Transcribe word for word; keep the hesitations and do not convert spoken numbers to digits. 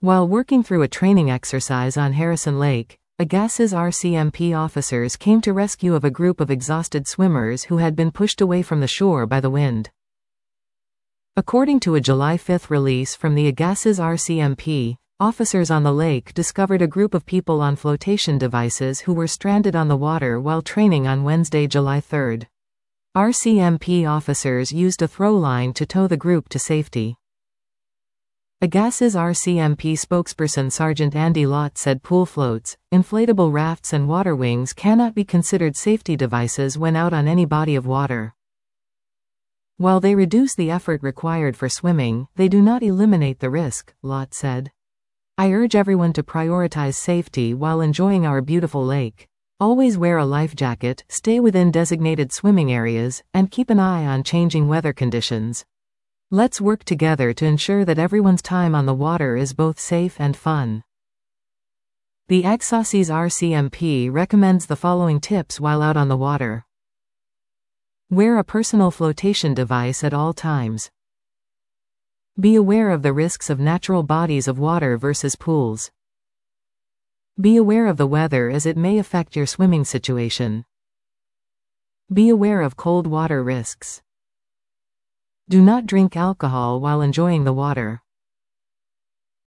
While working through a training exercise on Harrison Lake, Agassiz R C M P officers came to rescue of a group of exhausted swimmers who had been pushed away from the shore by the wind. According to a July fifth release from the Agassiz R C M P, officers on the lake discovered a group of people on flotation devices who were stranded on the water while training on Wednesday, July third. R C M P officers used a throw line to tow the group to safety. Agassiz R C M P spokesperson Sergeant Andy Lott said pool floats, inflatable rafts and water wings cannot be considered safety devices when out on any body of water. While they reduce the effort required for swimming, they do not eliminate the risk, Lott said. I urge everyone to prioritize safety while enjoying our beautiful lake. Always wear a life jacket, stay within designated swimming areas, and keep an eye on changing weather conditions. Let's work together to ensure that everyone's time on the water is both safe and fun. The Agassiz R C M P recommends the following tips while out on the water. Wear a personal flotation device at all times. Be aware of the risks of natural bodies of water versus pools. Be aware of the weather as it may affect your swimming situation. Be aware of cold water risks. Do not drink alcohol while enjoying the water.